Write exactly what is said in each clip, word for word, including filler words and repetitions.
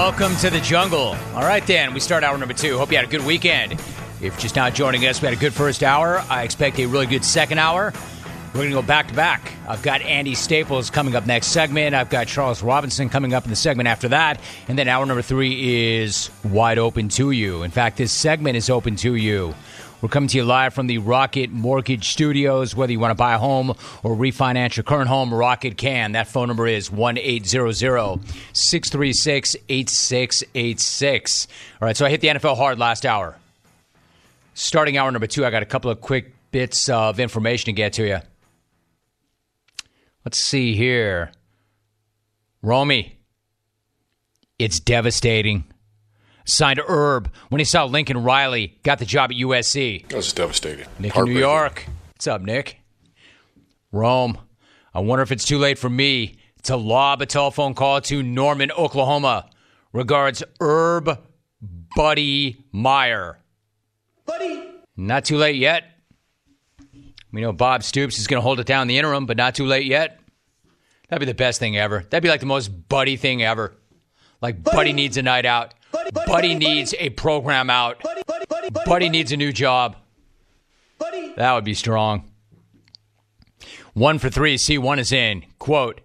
Welcome to the jungle. All right, Dan, we start hour number two. Hope you had a good weekend. If you're just now joining us, we had a good first hour. I expect a really good second hour. We're going to go back to back. I've got Andy Staples coming up next segment. I've got Charles Robinson coming up in the segment after that. And then hour number three is wide open to you. In fact, this segment is open to you. We're coming to you live from the Rocket Mortgage Studios. Whether you want to buy a home or refinance your current home, Rocket can. That phone number is one eight hundred, six three six, eight six eight six. All right, so I hit the N F L hard last hour. Starting hour number two, I got a couple of quick bits of information to get to you. Let's see here. Romy, it's devastating. Signed Herb when he saw Lincoln Riley got the job at U S C. That was devastating. Nick in New York. What's up, Nick? Rome, I wonder if it's too late for me to lob a telephone call to Norman, Oklahoma. Regards, Herb Buddy Meyer. Buddy. Not too late yet. We know Bob Stoops is going to hold it down in the interim, but not too late yet. That'd be the best thing ever. That'd be like the most Buddy thing ever. Like Buddy, buddy needs a night out. Buddy, buddy, buddy needs buddy. a program out. Buddy, buddy, buddy, buddy, buddy needs a new job. Buddy. That would be strong. One for three. C one is in. Quote,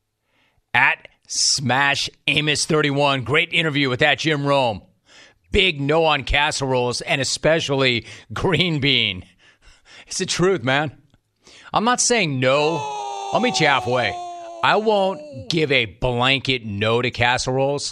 at Smash Amos thirty-one. Great interview with that Jim Rome. Big no on casseroles and especially green bean. It's the truth, man. I'm not saying no. I'll meet you halfway. I won't give a blanket no to casseroles.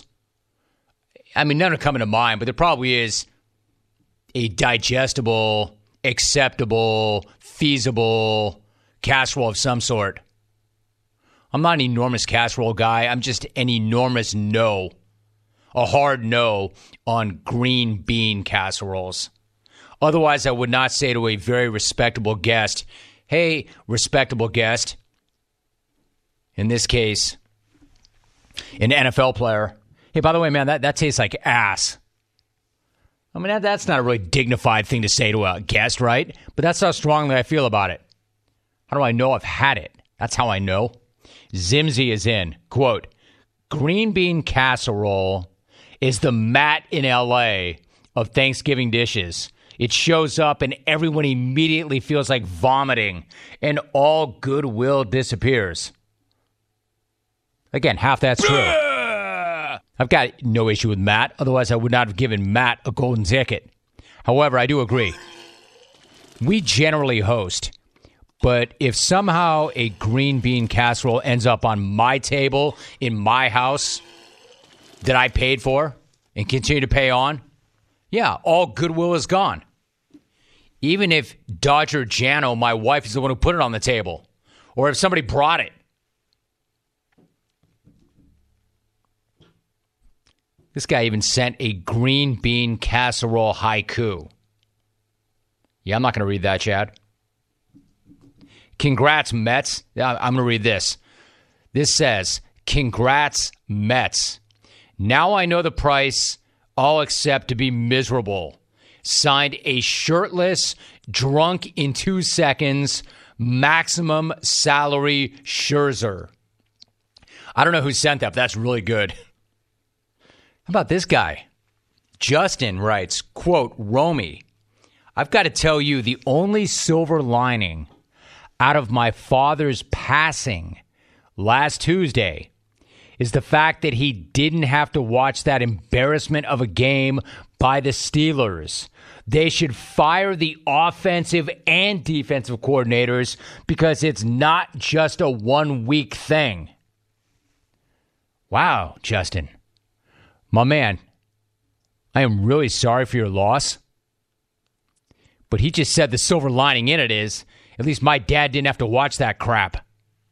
I mean, none are coming to mind, but there probably is a digestible, acceptable, feasible casserole of some sort. I'm not an enormous casserole guy. I'm just an enormous no, a hard no on green bean casseroles. Otherwise, I would not say to a very respectable guest, hey, respectable guest, in this case, an N F L player, hey, by the way, man, that, that tastes like ass. I mean, that, that's not a really dignified thing to say to a guest, right? But that's how strongly I feel about it. How do I know I've had it? That's how I know. Zimzy is in. Quote, green bean casserole is the Matt in L A of Thanksgiving dishes. It shows up and everyone immediately feels like vomiting and all goodwill disappears. Again, half that's true. I've got no issue with Matt. Otherwise, I would not have given Matt a golden ticket. However, I do agree. We generally host. But if somehow a green bean casserole ends up on my table in my house that I paid for and continue to pay on, yeah, all goodwill is gone. Even if Dodger Jano, my wife, is the one who put it on the table. Or if somebody brought it. This guy even sent a green bean casserole haiku. Yeah, I'm not going to read that, Chad. Congrats, Mets. I'm going to read this. This says, congrats, Mets. Now I know the price. I'll accept to be miserable. Signed a shirtless, drunk in two seconds, maximum salary Scherzer. I don't know who sent that, but that's really good. How about this guy? Justin writes, quote, Romy, I've got to tell you the only silver lining out of my father's passing last Tuesday is the fact that he didn't have to watch that embarrassment of a game by the Steelers. They should fire the offensive and defensive coordinators because it's not just a one-week thing. Wow, Justin. My man, I am really sorry for your loss. But he just said the silver lining in it is, at least my dad didn't have to watch that crap.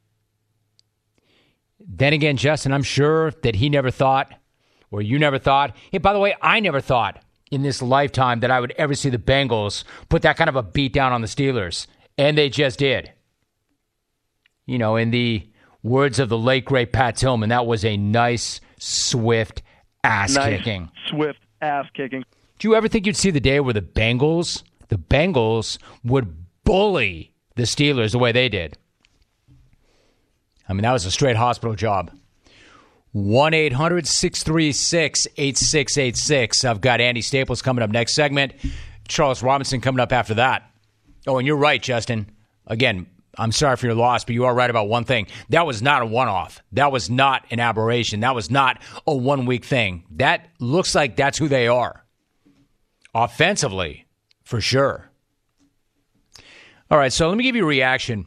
Then again, Justin, I'm sure that he never thought, or you never thought, hey, by the way, I never thought in this lifetime that I would ever see the Bengals put that kind of a beat down on the Steelers. And they just did. You know, in the words of the late, great Pat Tillman, that was a nice, swift ass nice, kicking. Swift ass kicking. Do you ever think you'd see the day where the Bengals, the Bengals would bully the Steelers the way they did? I mean, that was a straight hospital job. one eight hundred six three six eight six eight six. I've got Andy Staples coming up next segment. Charles Robinson coming up after that. Oh, and you're right, Justin. Again, I'm sorry for your loss, but you are right about one thing. That was not a one-off. That was not an aberration. That was not a one-week thing. That looks like that's who they are. Offensively, for sure. All right, so let me give you a reaction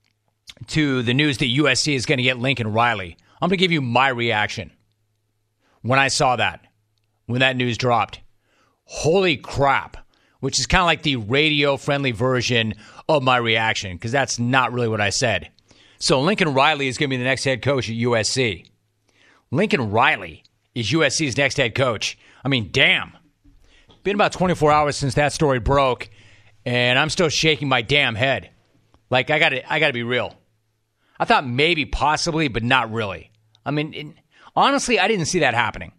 to the news that U S C is going to get Lincoln Riley. I'm going to give you my reaction when I saw that, when that news dropped. Holy crap, which is kind of like the radio-friendly version of my reaction, because that's not really what I said. So Lincoln Riley is going to be the next head coach at U S C. Lincoln Riley is U S C's next head coach. I mean, damn. Been about twenty-four hours since that story broke, and I'm still shaking my damn head. Like, I gotta, I gotta be real. I thought maybe, possibly, but not really. I mean, it, honestly, I didn't see that happening.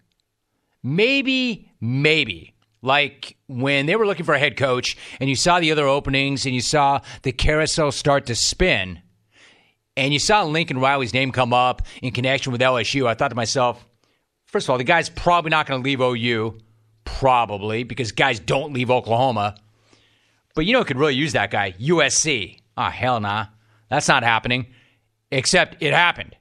Maybe, maybe. Like when they were looking for a head coach and you saw the other openings and you saw the carousel start to spin and you saw Lincoln Riley's name come up in connection with L S U, I thought to myself, first of all, the guy's probably not going to leave O U, probably, because guys don't leave Oklahoma. But you know who could really use that guy? U S C. Ah, oh, hell nah. That's not happening. Except it happened.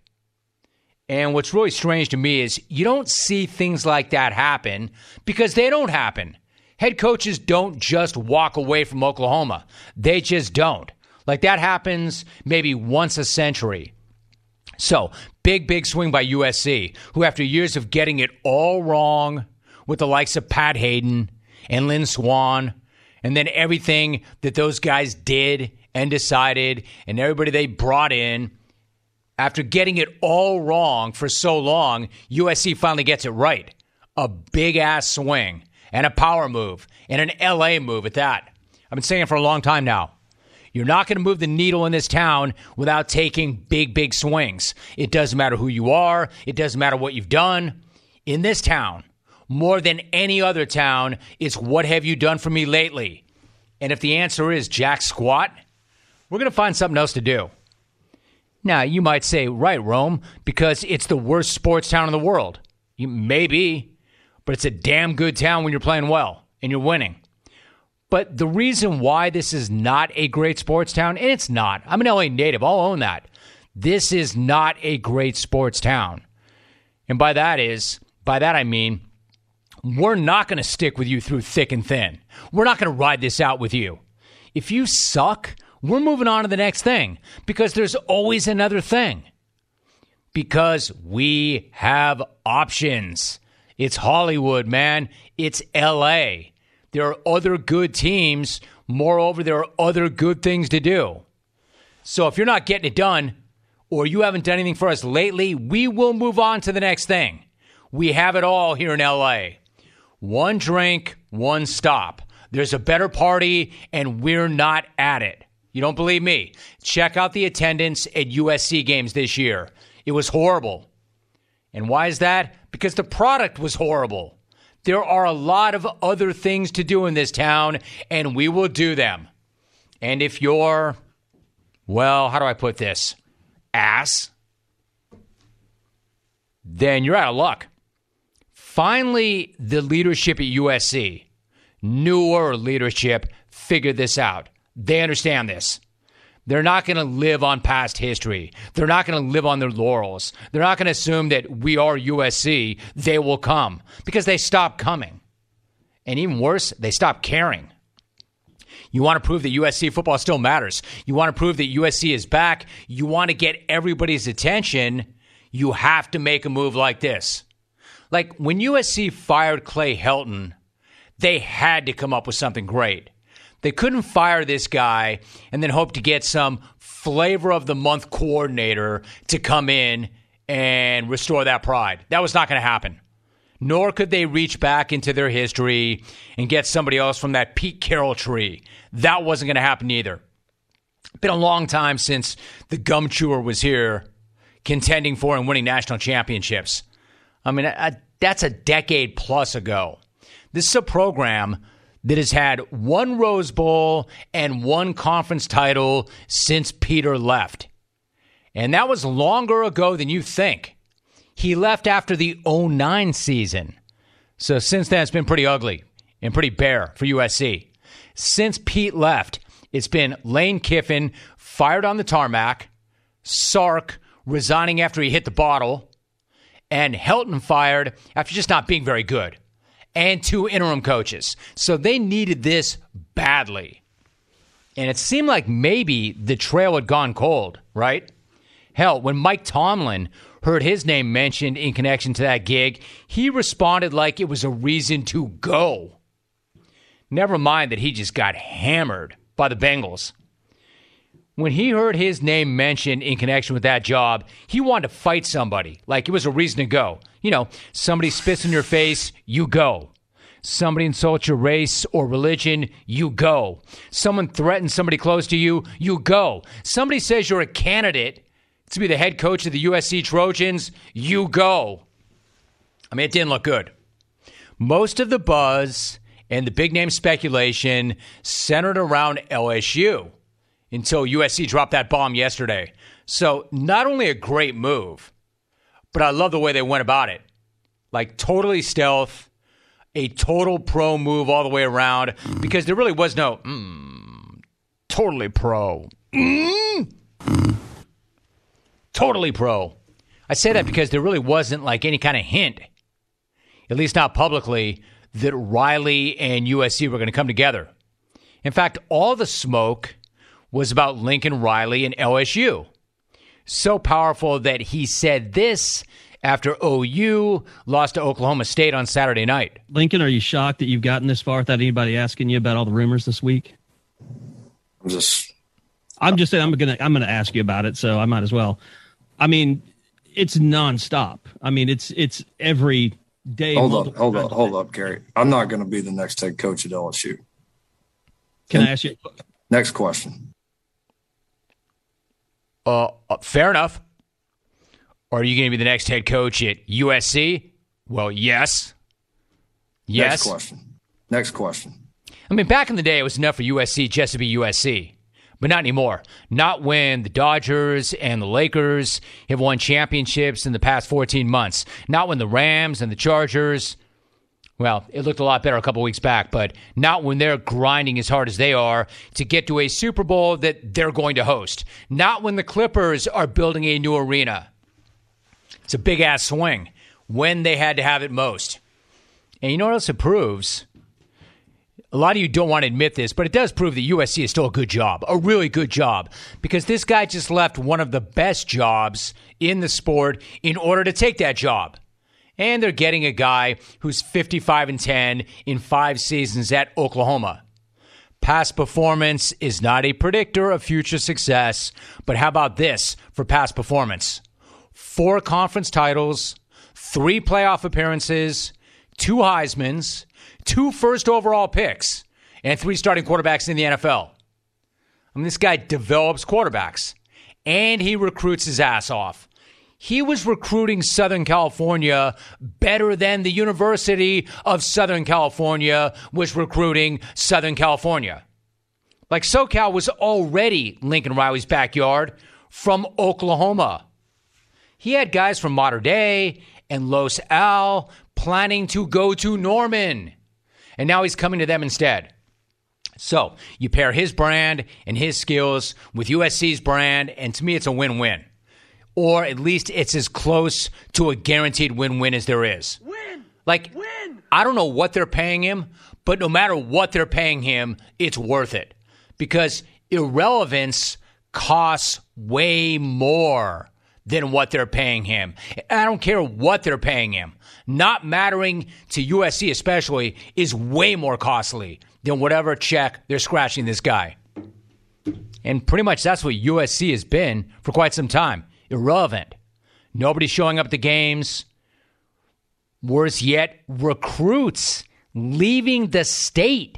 And what's really strange to me is you don't see things like that happen because they don't happen. Head coaches don't just walk away from Oklahoma. They just don't. Like that happens maybe once a century. So, big, big swing by U S C, who after years of getting it all wrong with the likes of Pat Hayden and Lynn Swann, and then everything that those guys did and decided and everybody they brought in, after getting it all wrong for so long, U S C finally gets it right. A big-ass swing and a power move and an L A move at that. I've been saying it for a long time now. You're not going to move the needle in this town without taking big, big swings. It doesn't matter who you are. It doesn't matter what you've done. In this town, more than any other town, it's what have you done for me lately? And if the answer is jack squat, we're going to find something else to do. Now, you might say, right, Rome, because it's the worst sports town in the world. You, maybe, but it's a damn good town when you're playing well and you're winning. But the reason why this is not a great sports town, and it's not. I'm an L A native. I'll own that. This is not a great sports town. And by that is, by that I mean, we're not going to stick with you through thick and thin. We're not going to ride this out with you. If you suck, we're moving on to the next thing because there's always another thing. Because we have options. It's Hollywood, man. It's L A. There are other good teams. Moreover, there are other good things to do. So if you're not getting it done or you haven't done anything for us lately, we will move on to the next thing. We have it all here in L A. One drink, one stop. There's a better party, and we're not at it. You don't believe me? Check out the attendance at U S C games this year. It was horrible. And why is that? Because the product was horrible. There are a lot of other things to do in this town, and we will do them. And if you're, well, how do I put this? Ass, then you're out of luck. Finally, the leadership at U S C, newer leadership, figured this out. They understand this. They're not going to live on past history. They're not going to live on their laurels. They're not going to assume that we are U S C. They will come because they stopped coming. And even worse, they stopped caring. You want to prove that U S C football still matters. You want to prove that U S C is back. You want to get everybody's attention. You have to make a move like this. Like when U S C fired Clay Helton, they had to come up with something great. They couldn't fire this guy and then hope to get some flavor of the month coordinator to come in and restore that pride. That was not going to happen. Nor could they reach back into their history and get somebody else from that Pete Carroll tree. That wasn't going to happen either. It's been a long time since the gum chewer was here contending for and winning national championships. I mean, I, that's a decade plus ago. This is a program that has had one Rose Bowl and one conference title since Peter left. And that was longer ago than you think. He left after the oh nine season. So since then, it's been pretty ugly and pretty bare for U S C. Since Pete left, it's been Lane Kiffin fired on the tarmac, Sark resigning after he hit the bottle, and Helton fired after just not being very good, and two interim coaches. So they needed this badly. And it seemed like maybe the trail had gone cold, right? Hell, when Mike Tomlin heard his name mentioned in connection to that gig, he responded like it was a reason to go. Never mind that he just got hammered by the Bengals. When he heard his name mentioned in connection with that job, he wanted to fight somebody, like it was a reason to go. You know, somebody spits in your face, you go. Somebody insults your race or religion, you go. Someone threatens somebody close to you, you go. Somebody says you're a candidate to be the head coach of the U S C Trojans, you go. I mean, it didn't look good. Most of the buzz and the big name speculation centered around L S U. Until U S C dropped that bomb yesterday. So not only a great move, but I love the way they went about it. Like totally stealth, a total pro move all the way around, because there really was no, mm, totally pro. Mm, totally pro. I say that because there really wasn't like any kind of hint, at least not publicly, that Riley and U S C were going to come together. In fact, all the smoke was about Lincoln Riley and L S U. So powerful that he said this after O U lost to Oklahoma State on Saturday night. Lincoln, are you shocked that you've gotten this far without anybody asking you about all the rumors this week? I'm just I'm just saying I'm gonna I'm gonna ask you about it, so I might as well. I mean, it's nonstop. I mean, it's it's every day. Hold up, hold up, hold up, Gary. I'm not gonna be the next head coach at L S U. Can and I ask you? Next question. Uh, uh, fair enough. Are you going to be the next head coach at U S C? Well, yes. Yes. Next question. Next question. I mean, back in the day, it was enough for U S C just to be U S C. But not anymore. Not when the Dodgers and the Lakers have won championships in the past fourteen months. Not when the Rams and the Chargers, well, it looked a lot better a couple weeks back, but not when they're grinding as hard as they are to get to a Super Bowl that they're going to host. Not when the Clippers are building a new arena. It's a big-ass swing when they had to have it most. And you know what else it proves? A lot of you don't want to admit this, but it does prove that U S C is still a good job, a really good job, because this guy just left one of the best jobs in the sport in order to take that job. And they're getting a guy who's fifty-five and ten in five seasons at Oklahoma. Past performance is not a predictor of future success, but how about this for past performance? Four conference titles, three playoff appearances, two Heismans, two first overall picks, and three starting quarterbacks in the N F L. I mean, this guy develops quarterbacks, and he recruits his ass off. He was recruiting Southern California better than the University of Southern California was recruiting Southern California. Like SoCal was already Lincoln Riley's backyard from Oklahoma. He had guys from Mater Dei and Los Al planning to go to Norman. And now he's coming to them instead. So you pair his brand and his skills with U S C's brand, and to me it's a win-win. Or at least it's as close to a guaranteed win-win as there is. Win! Like, Win! I don't know what they're paying him, but no matter what they're paying him, it's worth it. Because irrelevance costs way more than what they're paying him. And I don't care what they're paying him. Not mattering to U S C especially is way more costly than whatever check they're scratching this guy. And pretty much that's what U S C has been for quite some time. Irrelevant. Nobody showing up to games. Worse yet, recruits leaving the state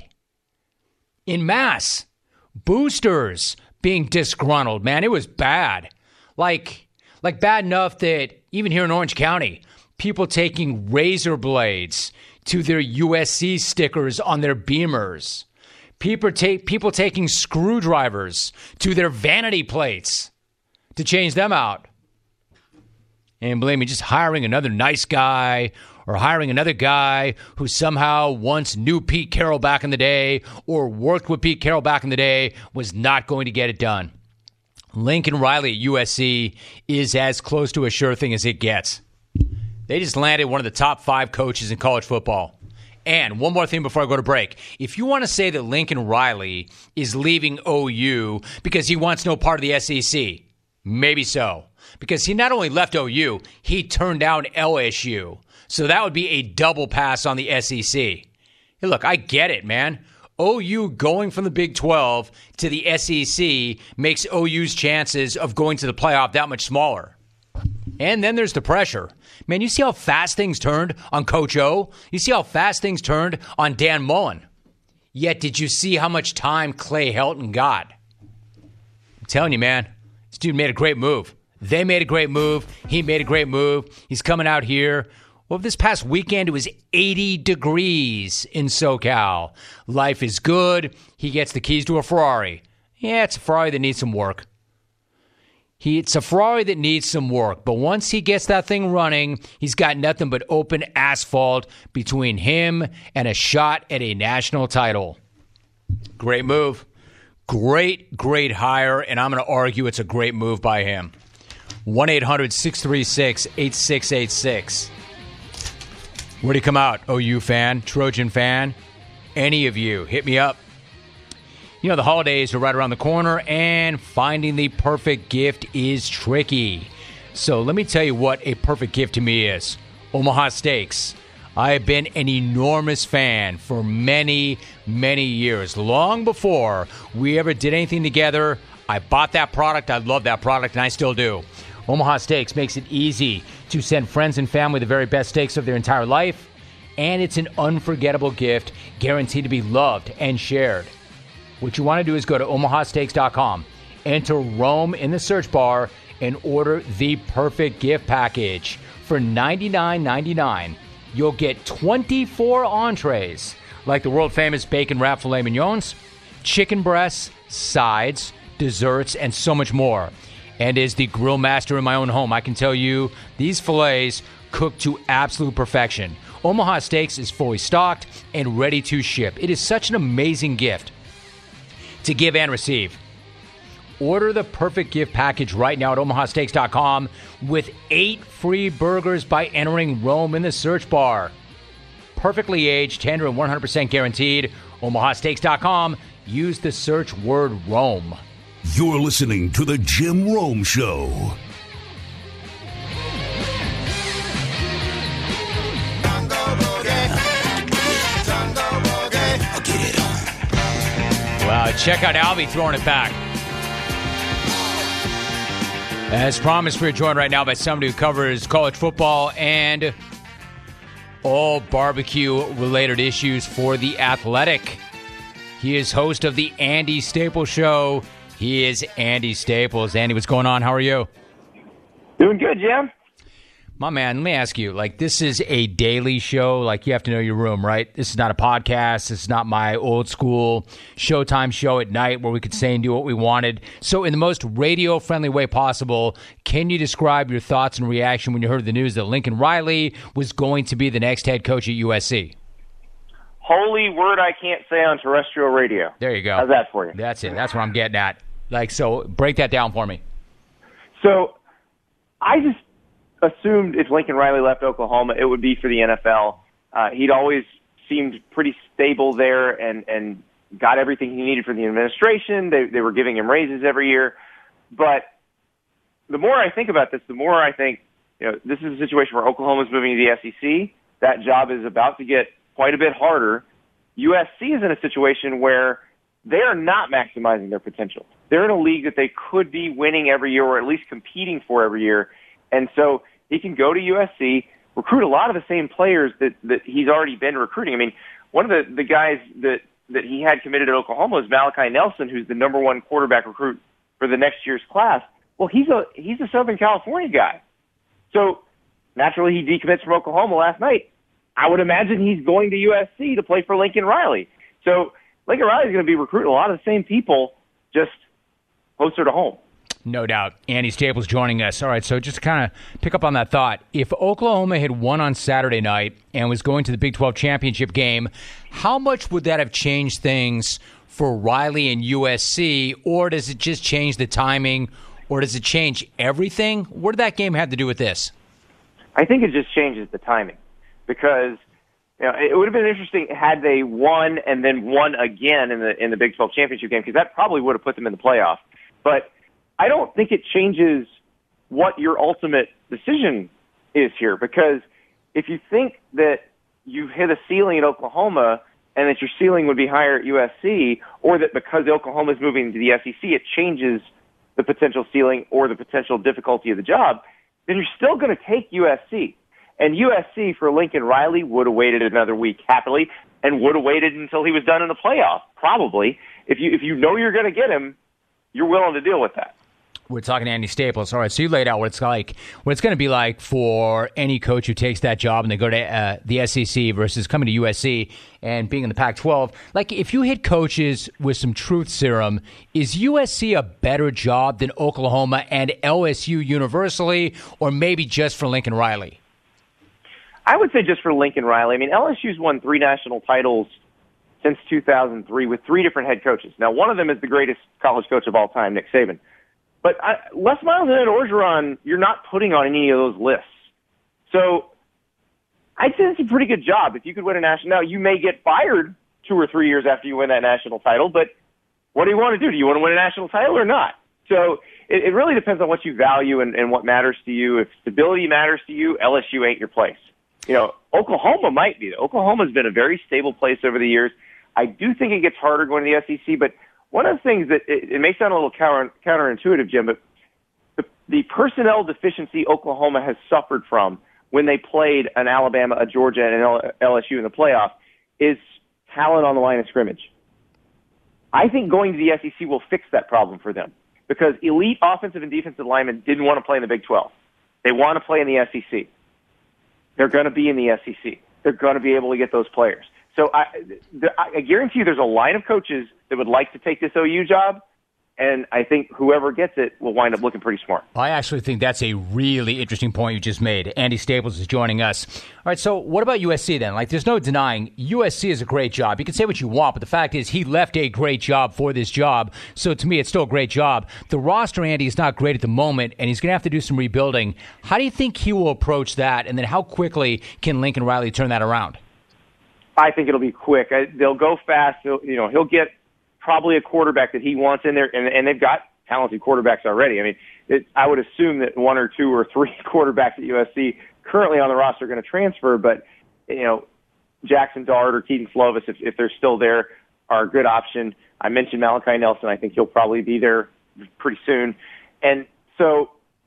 en masse. Boosters being disgruntled. Man, it was bad. Like, like bad enough that even here in Orange County, people taking razor blades to their U S C stickers on their Beamers. People, take, people taking screwdrivers to their vanity plates to change them out. And believe me, just hiring another nice guy or hiring another guy who somehow once knew Pete Carroll back in the day or worked with Pete Carroll back in the day was not going to get it done. Lincoln Riley at U S C is as close to a sure thing as it gets. They just landed one of the top five coaches in college football. And one more thing before I go to break. If you want to say that Lincoln Riley is leaving O U because he wants no part of the S E C, maybe so. Because he not only left O U, he turned down L S U. So that would be a double pass on the S E C. Hey, look, I get it, man. O U going from the Big twelve to the S E C makes O U's chances of going to the playoff that much smaller. And then there's the pressure. Man, you see how fast things turned on Coach O? You see how fast things turned on Dan Mullen? Yet did you see how much time Clay Helton got? I'm telling you, man, this dude made a great move. They made a great move. He made a great move. He's coming out here. Well, this past weekend, it was eighty degrees in SoCal. Life is good. He gets the keys to a Ferrari. Yeah, it's a Ferrari that needs some work. He, it's a Ferrari that needs some work. But once he gets that thing running, he's got nothing but open asphalt between him and a shot at a national title. Great move. Great, great hire. And I'm going to argue it's a great move by him. one eight hundred six three six eight six eight six. Where'd he come out? O U fan, Trojan fan, any of you, hit me up. You know, the holidays are right around the corner, and finding the perfect gift is tricky. So let me tell you what a perfect gift to me is. Omaha Steaks. I have been an enormous fan for many, many years. Long before we ever did anything together, I bought that product, I love that product, and I still do. Omaha Steaks makes it easy to send friends and family the very best steaks of their entire life, and it's an unforgettable gift guaranteed to be loved and shared. What you want to do is go to omaha steaks dot com, enter Rome in the search bar, and order the perfect gift package. For ninety-nine ninety-nine, you'll get twenty-four entrees, like the world-famous bacon-wrapped filet mignons, chicken breasts, sides, desserts, and so much more. And as the grill master in my own home, I can tell you these fillets cook to absolute perfection. Omaha Steaks is fully stocked and ready to ship. It is such an amazing gift to give and receive. Order the perfect gift package right now at omaha steaks dot com with eight free burgers by entering Rome in the search bar. Perfectly aged, tender, and one hundred percent guaranteed. omaha steaks dot com. Use the search word Rome. You're listening to The Jim Rome Show. Wow, check out Albie throwing it back. As promised, we're joined right now by somebody who covers college football and all barbecue-related issues for The Athletic. He is host of the Andy Staples Show. He is Andy Staples. Andy, what's going on? How are you? Doing good, Jim. My man, let me ask you, like, this is a daily show. Like, you have to know your room, right? This is not a podcast. This is not my old school Showtime show at night where we could say and do what we wanted. So in the most radio-friendly way possible, can you describe your thoughts and reaction when you heard the news that Lincoln Riley was going to be the next head coach at U S C? Holy word I can't say on terrestrial radio. There you go. How's that for you? That's it. That's what I'm getting at. Like, so break that down for me. So I just assumed if Lincoln Riley left Oklahoma, it would be for the N F L. Uh, he'd always seemed pretty stable there and, and got everything he needed for the administration. They, they were giving him raises every year. But the more I think about this, the more I think, you know, this is a situation where Oklahoma's moving to the S E C. That job is about to get quite a bit harder. U S C is in a situation where they are not maximizing their potential. They're in a league that they could be winning every year or at least competing for every year. And so he can go to U S C, recruit a lot of the same players that, that he's already been recruiting. I mean, one of the, the guys that, that he had committed at Oklahoma is Malachi Nelson, who's the number one quarterback recruit for the next year's class. Well, he's a, he's a Southern California guy. So naturally he decommits from Oklahoma last night. I would imagine he's going to U S C to play for Lincoln Riley. So Lincoln Riley's going to be recruiting a lot of the same people, just closer to home. No doubt. Andy Staples joining us. All right, so just to kind of pick up on that thought, if Oklahoma had won on Saturday night and was going to the Big twelve championship game, how much would that have changed things for Riley and U S C, or does it just change the timing, or does it change everything? What did that game have to do with this? I think it just changes the timing because you know, it would have been interesting had they won and then won again in the in the Big twelve championship game because that probably would have put them in the playoff. But I don't think it changes what your ultimate decision is here because if you think that you've hit a ceiling at Oklahoma and that your ceiling would be higher at U S C, or that because Oklahoma is moving to the S E C, it changes the potential ceiling or the potential difficulty of the job, then you're still going to take U S C. And U S C for Lincoln Riley would have waited another week happily and would have waited until he was done in the playoff, probably. If you if you know you're going to get him, you're willing to deal with that. We're talking to Andy Staples. All right, so you laid out what it's like, what it's going to be like for any coach who takes that job and they go to uh, the S E C versus coming to U S C and being in the Pac twelve. Like, if you hit coaches with some truth serum, is U S C a better job than Oklahoma and L S U universally, or maybe just for Lincoln Riley? I would say just for Lincoln Riley. I mean, L S U's won three national titles since two thousand three with three different head coaches. Now, one of them is the greatest college coach of all time, Nick Saban. But I, Les Miles and Ed Orgeron, you're not putting on any of those lists. So I'd say it's a pretty good job. If you could win a national, now you may get fired two or three years after you win that national title, but what do you want to do? Do you want to win a national title or not? So it, it really depends on what you value and, and what matters to you. If stability matters to you, L S U ain't your place. You know, Oklahoma might be. Oklahoma's been a very stable place over the years. I do think it gets harder going to the S E C, but one of the things that it, it may sound a little counter, counterintuitive, Jim, but the, the personnel deficiency Oklahoma has suffered from when they played an Alabama, a Georgia, and an L S U in the playoff is talent on the line of scrimmage. I think going to the S E C will fix that problem for them because elite offensive and defensive linemen didn't want to play in the Big twelve. They want to play in the S E C. They're going to be in the S E C. They're going to be able to get those players. So I, I guarantee you there's a line of coaches that would like to take this O U job, and I think whoever gets it will wind up looking pretty smart. I actually think that's a really interesting point you just made. Andy Staples is joining us. All right, so what about U S C then? Like, there's no denying U S C is a great job. You can say what you want, but the fact is he left a great job for this job. So to me, it's still a great job. The roster, Andy, is not great at the moment, and he's going to have to do some rebuilding. How do you think he will approach that, and then how quickly can Lincoln Riley turn that around? I think it'll be quick. I, they'll go fast. He'll, you know, he'll get probably a quarterback that he wants in there, and, and they've got talented quarterbacks already. I mean, it, I would assume that one or two or three quarterbacks at U S C currently on the roster are going to transfer, but, you know, Jackson Dart or Keaton Slovis, if, if they're still there, are a good option. I mentioned Malachi Nelson. I think he'll probably be there pretty soon. And so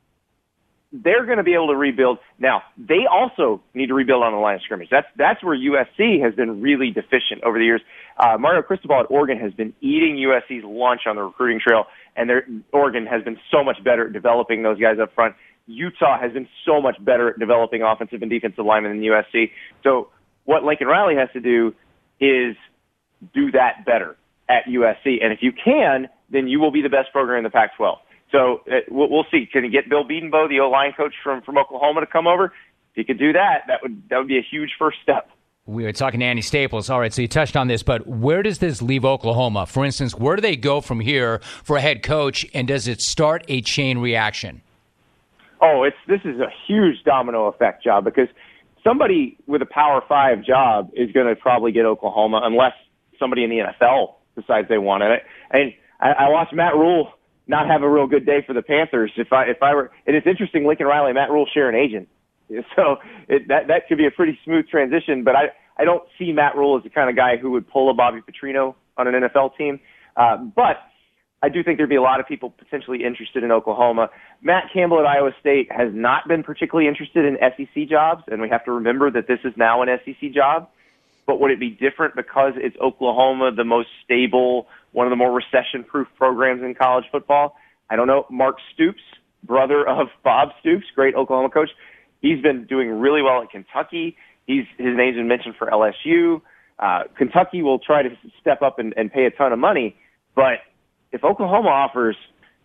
they're going to be able to rebuild. Now, they also need to rebuild on the line of scrimmage. That's that's where U S C has been really deficient over the years. Uh, Mario Cristobal at Oregon has been eating U S C's lunch on the recruiting trail, and their, Oregon has been so much better at developing those guys up front. Utah has been so much better at developing offensive and defensive linemen than U S C. So what Lincoln Riley has to do is do that better at U S C. And if you can, then you will be the best program in the Pac twelve. So uh, we'll, we'll see. Can he get Bill Bedenbaugh, the O-line coach from, from Oklahoma, to come over? If he could do that, that would that would be a huge first step. We were talking to Andy Staples. All right, so you touched on this, but where does this leave Oklahoma? For instance, where do they go from here for a head coach, and does it start a chain reaction? Oh, it's this is a huge domino effect job because somebody with a Power Five job is going to probably get Oklahoma unless somebody in the N F L decides they want it. And I, I watched Matt Rule not have a real good day for the Panthers. If I if I were, and it's interesting, Lincoln Riley and Matt Rule share an agent, so it, that that could be a pretty smooth transition. But I I don't see Matt Rule as the kind of guy who would pull a Bobby Petrino on an N F L team. Uh, but I do think there'd be a lot of people potentially interested in Oklahoma. Matt Campbell at Iowa State has not been particularly interested in S E C jobs, and we have to remember that this is now an S E C job. But would it be different because it's Oklahoma, the most stable, one of the more recession-proof programs in college football? I don't know. Mark Stoops, brother of Bob Stoops, great Oklahoma coach, he's been doing really well at Kentucky. He's his name's been mentioned for L S U. Uh, Kentucky will try to step up and, and pay a ton of money, but if Oklahoma offers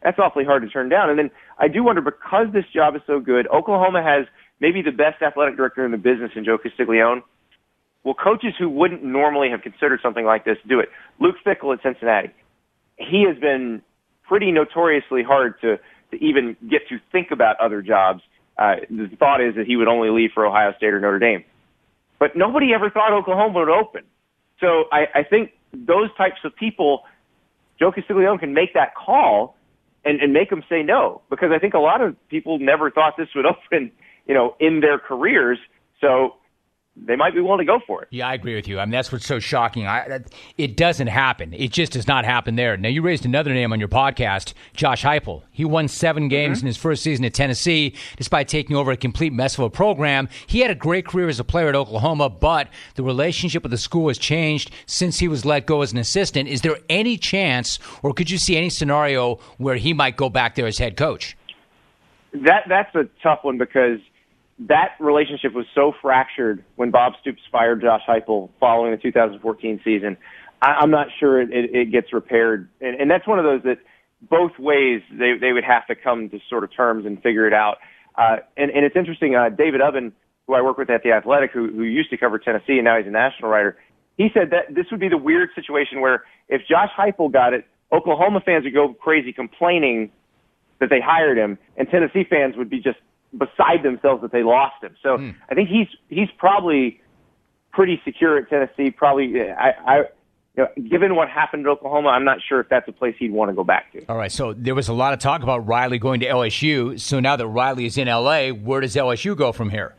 that's awfully hard to turn down. And then I do wonder, because this job is so good, Oklahoma has maybe the best athletic director in the business in Joe Castiglione. Well, coaches who wouldn't normally have considered something like this do it. Luke Fickell at Cincinnati. He has been pretty notoriously hard to, to even get to think about other jobs. Uh, the thought is that he would only leave for Ohio State or Notre Dame. But nobody ever thought Oklahoma would open. So I, I think those types of people, Joe Castiglione can make that call and, and make them say no, because I think a lot of people never thought this would open, you know, in their careers. So they might be willing to go for it. Yeah, I agree with you. I mean, that's what's so shocking. I, that, it doesn't happen. It just does not happen there. Now, you raised another name on your podcast, Josh Heupel. He won seven games mm-hmm. in his first season at Tennessee, despite taking over a complete mess of a program. He had a great career as a player at Oklahoma, but the relationship with the school has changed since he was let go as an assistant. Is there any chance, or could you see any scenario where he might go back there as head coach? That That's a tough one, because that relationship was so fractured when Bob Stoops fired Josh Heupel following the two thousand fourteen season. I, I'm not sure it, it, it gets repaired. And, and that's one of those that both ways they, they would have to come to sort of terms and figure it out. Uh, and, and it's interesting, uh, David Ubben, who I work with at The Athletic, who, who used to cover Tennessee and now he's a national writer, he said that this would be the weird situation where if Josh Heupel got it, Oklahoma fans would go crazy complaining that they hired him, and Tennessee fans would be just beside themselves that they lost him. So mm. I think he's he's probably pretty secure at Tennessee. Probably, I, I you know, given what happened at Oklahoma, I'm not sure if that's a place he'd want to go back to. All right, so there was a lot of talk about Riley going to L S U. So now that Riley is in L A, where does L S U go from here?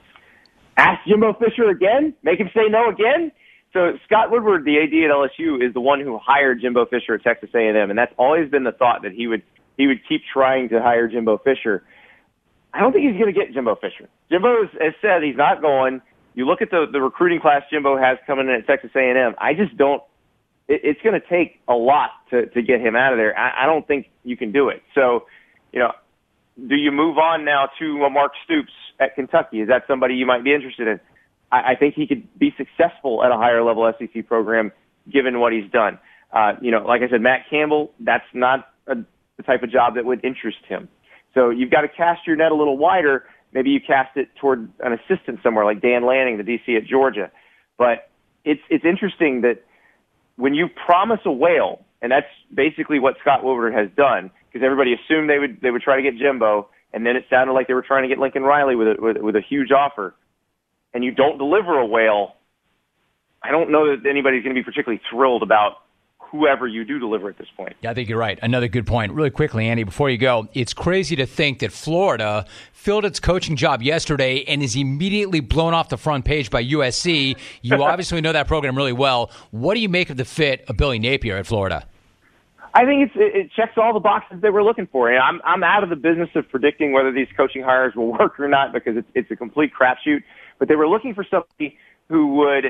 Ask Jimbo Fisher again? Make him say no again? So Scott Woodward, the A D at L S U, is the one who hired Jimbo Fisher at Texas A and M, and that's always been the thought, that he would he would keep trying to hire Jimbo Fisher. I don't think he's going to get Jimbo Fisher. Jimbo has said he's not going. You look at the, the recruiting class Jimbo has coming in at Texas A and M. I just don't it, – it's going to take a lot to, to get him out of there. I, I don't think you can do it. So, you know, do you move on now to Mark Stoops at Kentucky? Is that somebody you might be interested in? I, I think he could be successful at a higher-level S E C program given what he's done. Uh, you know, like I said, Matt Campbell, that's not a, the type of job that would interest him. So you've got to cast your net a little wider. Maybe you cast it toward an assistant somewhere like Dan Lanning, the D C at Georgia. But it's it's interesting that when you promise a whale, and that's basically what Scott Woodward has done, because everybody assumed they would they would try to get Jimbo, and then it sounded like they were trying to get Lincoln Riley with a, with, with a huge offer, and you don't deliver a whale, I don't know that anybody's going to be particularly thrilled about whoever you do deliver at this point. Yeah, I think you're right. Another good point. Really quickly, Andy, before you go, it's crazy to think that Florida filled its coaching job yesterday and is immediately blown off the front page by U S C. You obviously know that program really well. What do you make of the fit of Billy Napier at Florida? I think it's, it checks all the boxes that we're looking for. And I'm, I'm out of the business of predicting whether these coaching hires will work or not, because it's, it's a complete crapshoot. But they were looking for somebody who would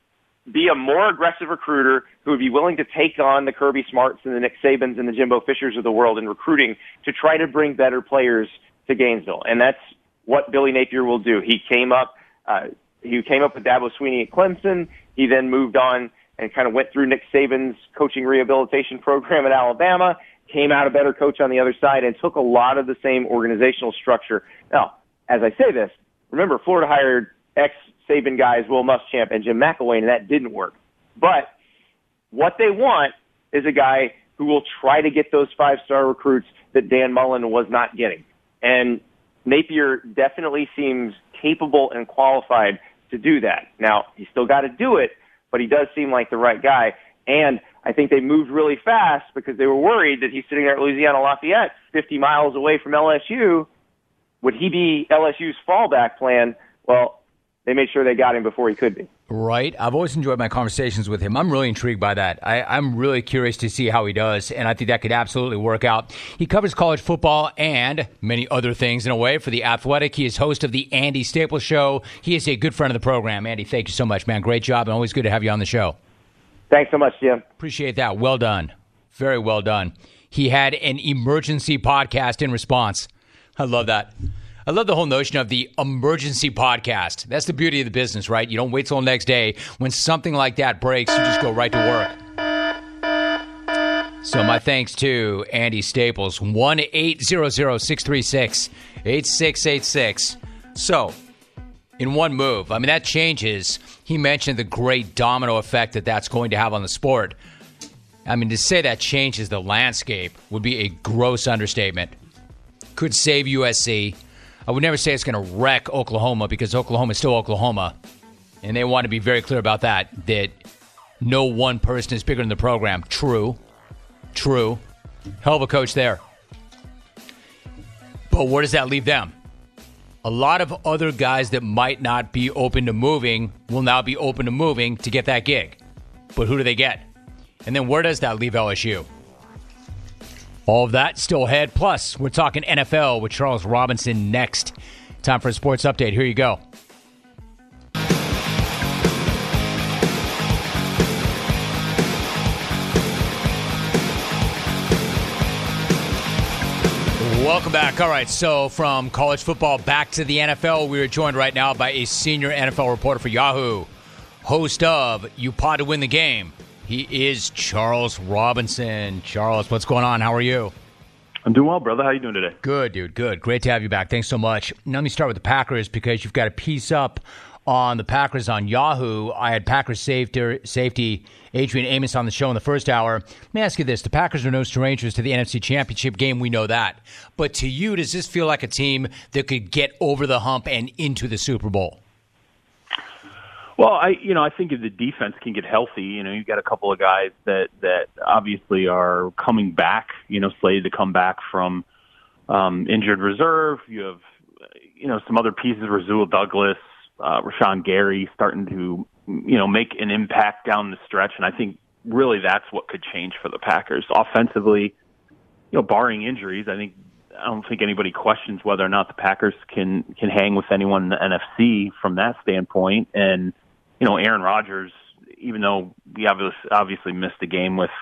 be a more aggressive recruiter, who would be willing to take on the Kirby Smarts and the Nick Sabans and the Jimbo Fishers of the world in recruiting to try to bring better players to Gainesville. And that's what Billy Napier will do. He came up, uh, he came up with Dabo Swinney at Clemson. He then moved on and kind of went through Nick Saban's coaching rehabilitation program at Alabama, came out a better coach on the other side, and took a lot of the same organizational structure. Now, as I say this, remember, Florida hired ex Saban guys, Will Muschamp and Jim McElwain, and that didn't work. But what they want is a guy who will try to get those five-star recruits that Dan Mullen was not getting. And Napier definitely seems capable and qualified to do that. Now, he's still got to do it, but he does seem like the right guy. And I think they moved really fast because they were worried that he's sitting there at Louisiana Lafayette, fifty miles away from L S U. Would he be L S U's fallback plan? Well, they made sure they got him before he could be. Right. I've always enjoyed my conversations with him. I'm really intrigued by that. I, I'm really curious to see how he does, and I think that could absolutely work out. He covers college football and many other things in a way for The Athletic. He is host of the Andy Staples Show. He is a good friend of the program. Andy, thank you so much, man. Great job, and always good to have you on the show. Thanks so much, Jim. Appreciate that. Well done. Very well done. He had an emergency podcast in response. I love that. I love the whole notion of the emergency podcast. That's the beauty of the business, right? You don't wait till the next day. When something like that breaks, you just go right to work. So my thanks to Andy Staples, one eight hundred six three six eight six eight six. So, in one move, I mean, that changes. He mentioned the great domino effect that that's going to have on the sport. I mean, to say that changes the landscape would be a gross understatement. Could save U S C. I would never say it's going to wreck Oklahoma because Oklahoma is still Oklahoma. And they want to be very clear about that, that no one person is bigger than the program. True. True. Hell of a coach there. But where does that leave them? A lot of other guys that might not be open to moving will now be open to moving to get that gig. But who do they get? And then where does that leave L S U? All of that still ahead. Plus, we're talking N F L with Charles Robinson next. Time for a sports update. Here you go. Welcome back. All right, so from college football back to the N F L, we are joined right now by a senior N F L reporter for Yahoo, host of You Pod to Win the Game. He is Charles Robinson. Charles, what's going on? How are you? I'm doing well, brother. How are you doing today? Good, dude. Good. Great to have you back. Thanks so much. Now, let me start with the Packers because you've got a piece up on the Packers on Yahoo. I had Packers safety, safety Adrian Amos on the show in the first hour. Let me ask you this. The Packers are no strangers to the N F C Championship game. We know that. But to you, does this feel like a team that could get over the hump and into the Super Bowl? Well, I you know I think if the defense can get healthy, you know you've got a couple of guys that that obviously are coming back, you know, slated to come back from um, injured reserve. You have you know some other pieces, Rasul Douglas, uh, Rashawn Gary, starting to you know make an impact down the stretch, and I think really that's what could change for the Packers offensively. You know, barring injuries, I think I don't think anybody questions whether or not the Packers can can hang with anyone in the N F C from that standpoint, and you know, Aaron Rodgers, even though we obviously missed a game with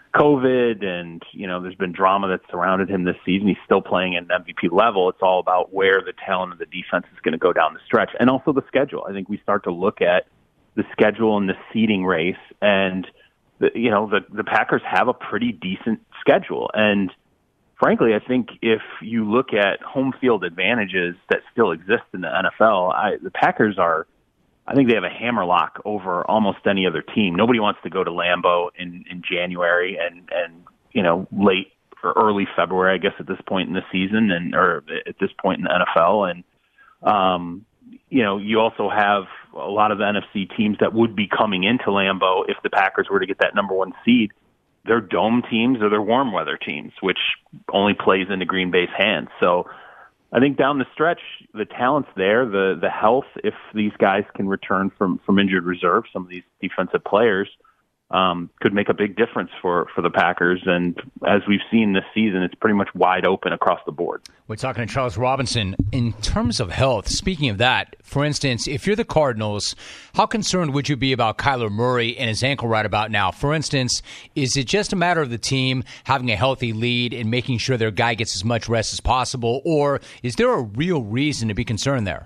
COVID and, you know, there's been drama that surrounded him this season, he's still playing at an M V P level. It's all about where the talent of the defense is going to go down the stretch. And also the schedule. I think we start to look at the schedule and the seeding race. And, the, you know, the, the Packers have a pretty decent schedule. And frankly, I think if you look at home field advantages that still exist in the N F L, I, the Packers are I think they have a hammerlock over almost any other team. Nobody wants to go to Lambeau in, in January and, and, you know, late or early February, I guess, at this point in the season and, or at this point in the N F L. And, um, you know, you also have a lot of the N F C teams that would be coming into Lambeau if the Packers were to get that number one seed. They're dome teams or they're warm weather teams, which only plays into Green Bay's hands. So, I think down the stretch, the talent's there, the the health, if these guys can return from, from injured reserve, some of these defensive players, um, could make a big difference for, for the Packers. And as we've seen this season, it's pretty much wide open across the board. We're talking to Charles Robinson. In terms of health, speaking of that, for instance, if you're the Cardinals, how concerned would you be about Kyler Murray and his ankle right about now? For instance, is it just a matter of the team having a healthy lead and making sure their guy gets as much rest as possible, or is there a real reason to be concerned there?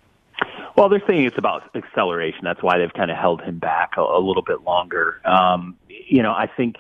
Well, they're saying it's about acceleration. That's why they've kind of held him back a, a little bit longer. Um, you know, I think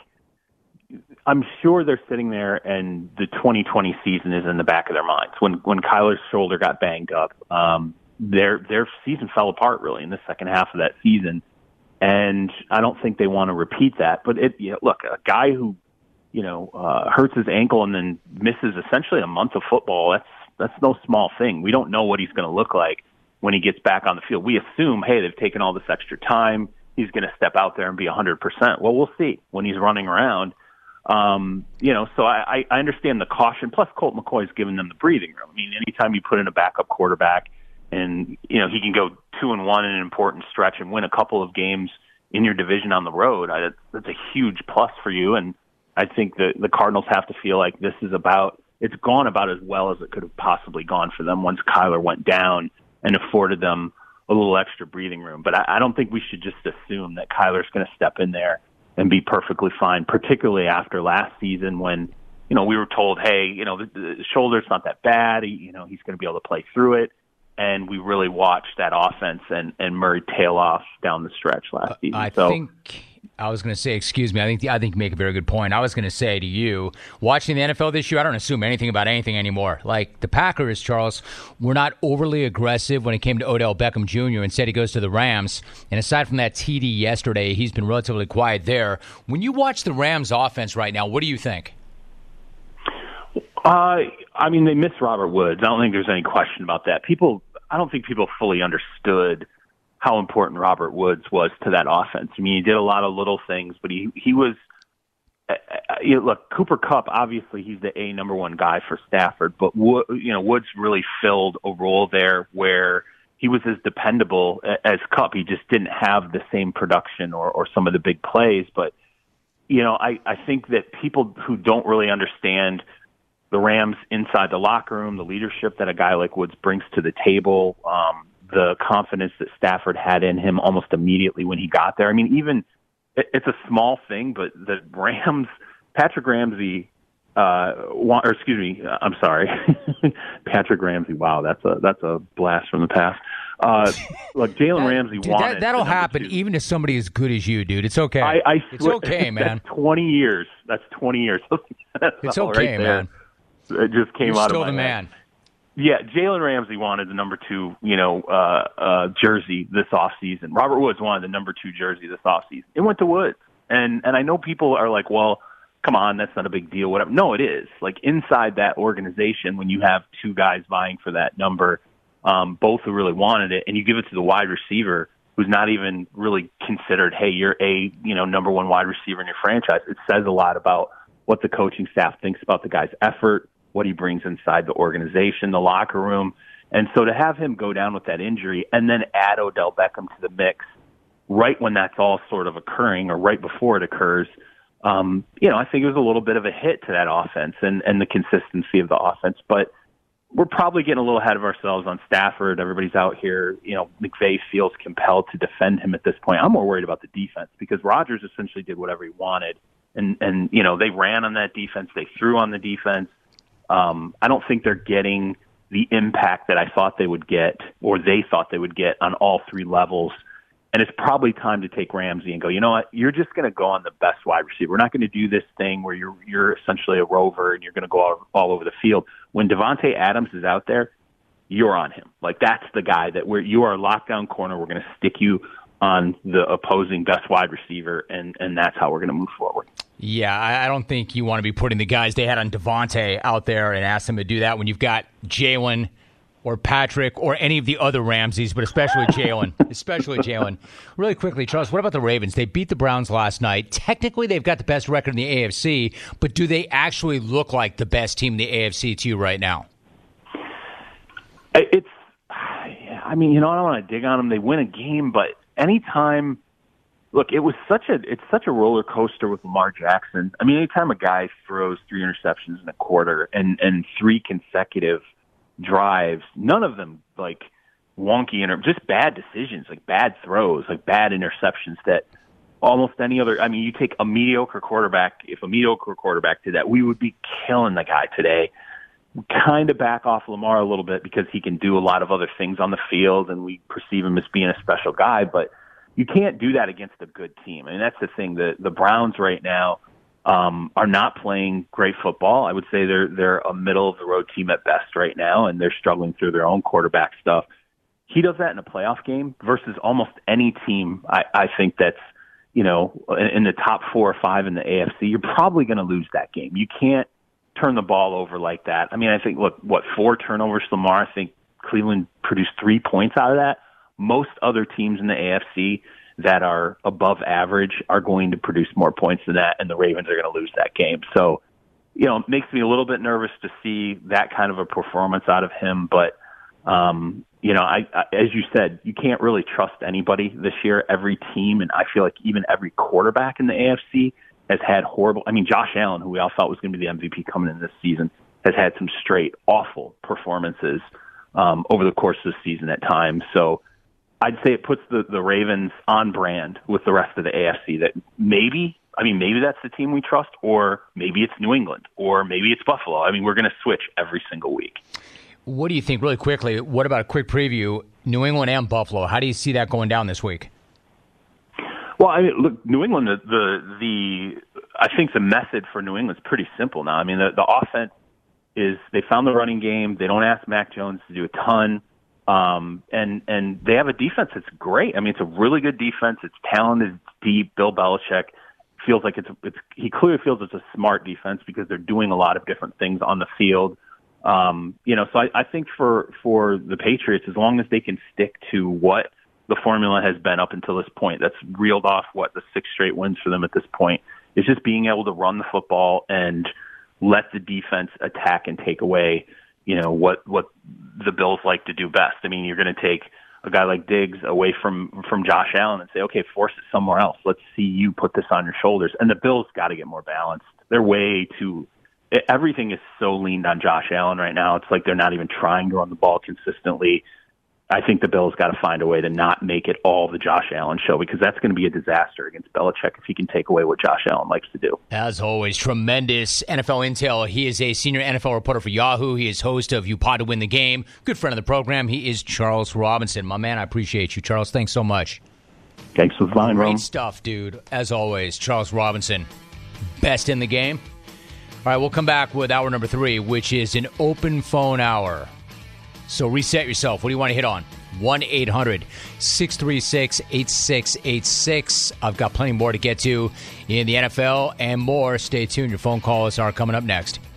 I'm sure they're sitting there and the twenty twenty season is in the back of their minds. When when Kyler's shoulder got banged up, um, their their season fell apart really in the second half of that season, and I don't think they want to repeat that. But it, you know, look, a guy who you know uh, hurts his ankle and then misses essentially a month of football. That's that's no small thing. We don't know what he's going to look like when he gets back on the field. We assume, hey, they've taken all this extra time. He's going to step out there and be one hundred percent. Well, we'll see when he's running around. Um, you know, so I, I understand the caution. Plus, Colt McCoy's given them the breathing room. I mean, anytime you put in a backup quarterback and, you know, he can go two and one in an important stretch and win a couple of games in your division on the road, I, that's a huge plus for you. And I think that the Cardinals have to feel like this is about, it's gone about as well as it could have possibly gone for them once Kyler went down and afforded them a little extra breathing room. But I, I don't think we should just assume that Kyler's going to step in there and be perfectly fine, particularly after last season when, you know, we were told, hey, you know, the, the shoulder's not that bad. He, you know, he's going to be able to play through it. And we really watched that offense and, and Murray tail off down the stretch last season. I so, think I was going to say, excuse me, I think I think you make a very good point. I was going to say to you, watching the N F L this year, I don't assume anything about anything anymore. Like the Packers, Charles, were not overly aggressive when it came to Odell Beckham Junior Instead, he goes to the Rams. And aside from that T D yesterday, he's been relatively quiet there. When you watch the Rams offense right now, what do you think? Uh, I mean, they missed Robert Woods. I don't think there's any question about that. People, I don't think people fully understood how important Robert Woods was to that offense. I mean, he did a lot of little things, but he he was. Uh, you know, look, Cooper Kupp, obviously he's the A number one guy for Stafford, but Wo- you know Woods really filled a role there where he was as dependable as Kupp. He just didn't have the same production or, or some of the big plays. But you know, I I think that people who don't really understand the Rams inside the locker room, the leadership that a guy like Woods brings to the table, um, the confidence that Stafford had in him almost immediately when he got there. I mean, even it, it's a small thing, but the Rams, Patrick Ramsey, uh, or excuse me, I'm sorry, Patrick Ramsey. Wow, that's a that's a blast from the past. Uh, look, Jalen that, Ramsey dude, wanted. That, that'll happen two. even to somebody as good as you, dude. It's okay. I, I it's swear, okay, man. That's twenty years. That's twenty years. That's it's all okay, right there. man. It just came You're out still of my the head. man. Yeah, Jalen Ramsey wanted the number two, you know, uh, uh, jersey this offseason. Robert Woods wanted the number two jersey this offseason. It went to Woods. And and I know people are like, well, come on, that's not a big deal. Whatever. No, it is. Like inside that organization, when you have two guys vying for that number, um, both who really wanted it, and you give it to the wide receiver who's not even really considered, hey, you're a, you know, number one wide receiver in your franchise, it says a lot about what the coaching staff thinks about the guy's effort, what he brings inside the organization, the locker room. And so to have him go down with that injury and then add Odell Beckham to the mix right when that's all sort of occurring or right before it occurs, um, you know, I think it was a little bit of a hit to that offense and, and the consistency of the offense. But we're probably getting a little ahead of ourselves on Stafford. Everybody's out here. You know, McVay feels compelled to defend him at this point. I'm more worried about the defense because Rodgers essentially did whatever he wanted. And, and you know, they ran on that defense. They threw on the defense. Um, I don't think they're getting the impact that I thought they would get or they thought they would get on all three levels. And it's probably time to take Ramsey and go, you know what, you're just going to go on the best wide receiver. We're not going to do this thing where you're you're essentially a rover and you're going to go all, all over the field. When Devontae Adams is out there, you're on him. Like, that's the guy that we're, you are a lockdown corner. We're going to stick you on the opposing best wide receiver, and, and that's how we're going to move forward. Yeah, I don't think you want to be putting the guys they had on Devontae out there and ask them to do that when you've got Jalen or Patrick or any of the other Ramseys, but especially Jalen. especially Jalen. Really quickly, Charles, what about the Ravens? They beat the Browns last night. Technically, they've got the best record in the A F C, but do they actually look like the best team in the A F C to you right now? It's, I mean, you know, I don't want to dig on them. They win a game, but anytime, look, it was such a, it's such a roller coaster with Lamar Jackson. I mean, anytime a guy throws three interceptions in a quarter and, and three consecutive drives, none of them like wonky, inter- just bad decisions, like bad throws, like bad interceptions that almost any other, I mean, you take a mediocre quarterback, if a mediocre quarterback did that, we would be killing the guy today. Kind of back off Lamar a little bit because he can do a lot of other things on the field and we perceive him as being a special guy, but you can't do that against a good team. I mean, that's the thing. The, the Browns right now um, are not playing great football. I would say they're, they're a middle of the road team at best right now, and they're struggling through their own quarterback stuff. He does that in a playoff game versus almost any team. I, I think that's, you know, in, in the top four or five in the A F C, you're probably going to lose that game. You can't turn the ball over like that. I mean, I think, look, what, four turnovers to Lamar? I think Cleveland produced three points out of that. Most other teams in the A F C that are above average are going to produce more points than that, and the Ravens are going to lose that game. So, you know, it makes me a little bit nervous to see that kind of a performance out of him. But, um, you know, I, I, as you said, you can't really trust anybody this year. Every team, and I feel like even every quarterback in the A F C has had horrible, I mean, Josh Allen, who we all thought was going to be the M V P coming in this season, has had some straight awful performances um, over the course of the season at times. So I'd say it puts the, the Ravens on brand with the rest of the A F C that maybe, I mean, maybe that's the team we trust, or maybe it's New England, or maybe it's Buffalo. I mean, we're going to switch every single week. What do you think, really quickly, what about a quick preview, New England and Buffalo? How do you see that going down this week? Well, I mean, look, New England, the, the, the I think the method for New England is pretty simple now. I mean, the, the offense is they found the running game. They don't ask Mac Jones to do a ton. Um, and, and they have a defense that's great. I mean, it's a really good defense. It's talented, it's deep. Bill Belichick feels like it's, it's, he clearly feels it's a smart defense because they're doing a lot of different things on the field. Um, you know, so I, I think for, for the Patriots, as long as they can stick to what the formula has been up until this point, that's reeled off what the six straight wins for them at this point, is just being able to run the football and let the defense attack and take away, you know, what, what the Bills like to do best. I mean, you're going to take a guy like Diggs away from, from Josh Allen and say, okay, force it somewhere else. Let's see you put this on your shoulders. And the Bills got to get more balanced. They're way too, everything is so leaned on Josh Allen right now. It's like they're not even trying to run the ball consistently. I think the Bills got to find a way to not make it all the Josh Allen show, because that's going to be a disaster against Belichick if he can take away what Josh Allen likes to do. As always, tremendous N F L intel. He is a senior N F L reporter for Yahoo. He is host of You Pod to Win the Game. Good friend of the program. He is Charles Robinson. My man, I appreciate you, Charles. Thanks so much. Thanks for the line, Rome. Great stuff, dude. As always, Charles Robinson, best in the game. All right, we'll come back with hour number three, which is an open phone hour. So reset yourself. What do you want to hit on? one eight hundred six three six eight six eight six. I've got plenty more to get to in the N F L and more. Stay tuned. Your phone calls are coming up next.